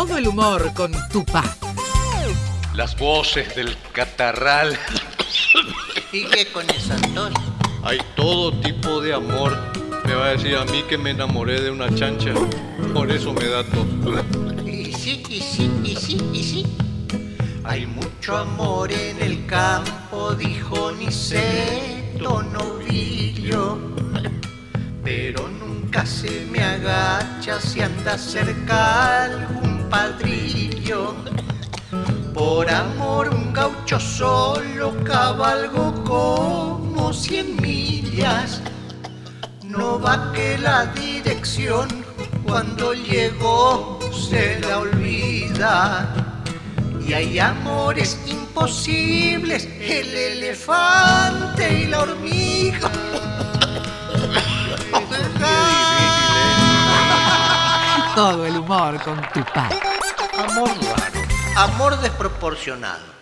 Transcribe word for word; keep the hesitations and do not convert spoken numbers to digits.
Todo el humor con Tupac. Las voces del catarral. Sigue con eso, Antonio. Hay todo tipo de amor. Me va a decir a mí que me enamoré de una chancha. Por eso me da tos. Y sí, y sí, y sí, y sí. Hay mucho amor en el campo, dijo Niceto Novillo. Pero nunca se me agacha si anda cerca algún padrillo. Por amor un gaucho solo cabalgó como cien millas. No va que la dirección cuando llegó se la olvida. Y hay amores imposibles, el elefante y la hormiga. Todo el humor con Tupac. Amor raro, amor desproporcionado.